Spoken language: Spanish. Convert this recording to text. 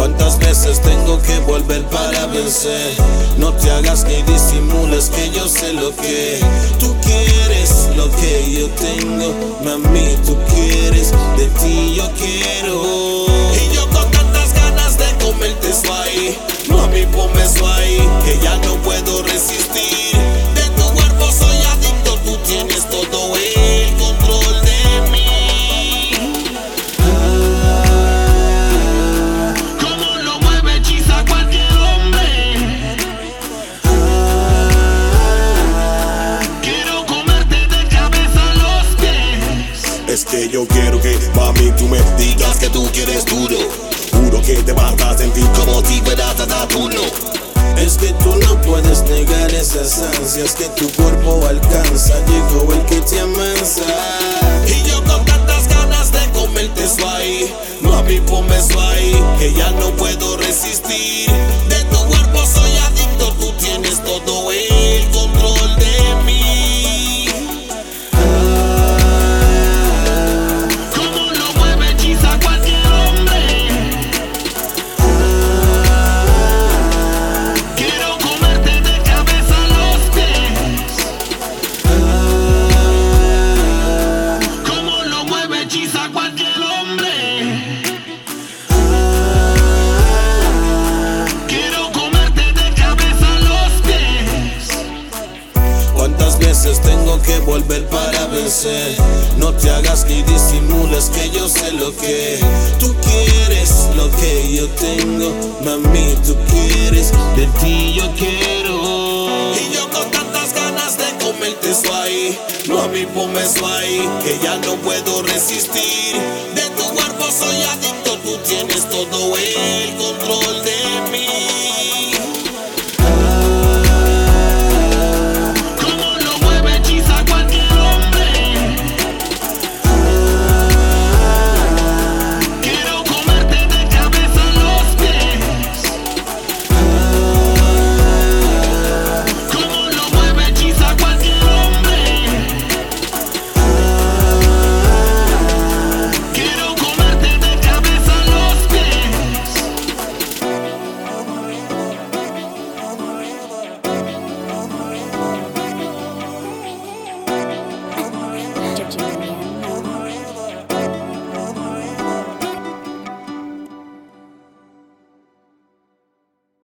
¿Cuántas veces tengo que volver para vencer? No te hagas ni disimules que yo sé lo que tú quieres, lo que yo tengo. Mami, tú quieres, de ti yo quiero. Y yo con tantas ganas de comerte eso ahí. Mami, ponme eso ahí, que ya no puedo resistir. De tu cuerpo soy adicto, tú tienes todo el control de mí. Como lo mueve, hechiza cualquier hombre. Quiero comerte de cabeza a los pies. Es que yo quiero que, mami, tú me digas que tú quieres duro. Juro que te vas a sentir como si fueras a Saturno. Es que tú no puedes negar esas ansias que tu cuerpo alcanza. Llegó el que te amansa. Y yo con tantas ganas de comerte eso ahí. Mami, ponme eso ahí, que ya no puedo resistir. De tu cuerpo soy adicto, tú tienes todo el control de mí. Como lo mueve, hechiza cualquier hombre. Quiero comerte de cabeza a los pies. Como lo mueve, hechiza cualquier hombre. Quiero comerte de cabeza a los pies. ¿Cuántas veces tengo que volver para vencer? No te hagas ni disimules que yo sé lo que tú quieres, lo que yo tengo. Mami, tú quieres, de ti yo quiero. Y yo con tantas ganas de comerte eso ahí. Mami, ponme eso ahí, que ya no puedo resistir. De tu cuerpo soy adicto, tú tienes todo el control.